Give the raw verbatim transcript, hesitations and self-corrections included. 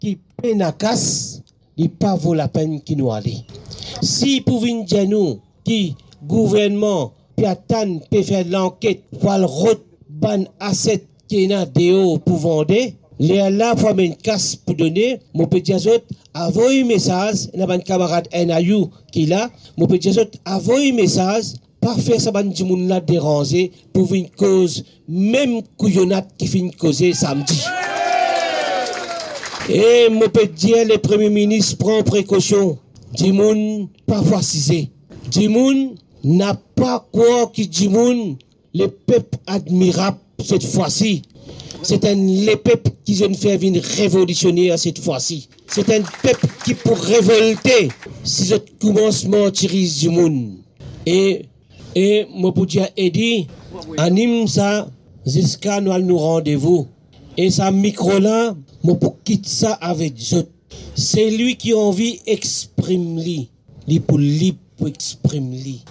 qui peine à casse, il pas vaut la peine qui nous aller. Si pour venir dire nous, qui gouvernement, puis attendre, peut faire l'enquête, pour le route, ban asset qui est déo pour vendre, les là pour une casse pour donner, mon petit azot, envoie un message, il y a un camarade N A U qui est là, mon petit azot, envoie un message, pas faire ça, ban du monde là déranger, pour une cause, même couillonnade qui finit causer samedi. Et mon petit dire, le Premier ministre prend précaution. Du monde pas fascisé. Du monde n'a pas quoi qui du monde, le peuple admirable cette fois-ci. C'est un le peuple qui vient faire une révolutionnaire cette fois-ci. C'est un peuple qui pour révolter si ce commencement tirise du monde. Et et mon petit Eddie anime ça jusqu'à nous nous rendez-vous. Et sa micro là, mon pour quitte ça avec eux. C'est lui qui a envie exprime lui, lui pour lui pour exprime lui.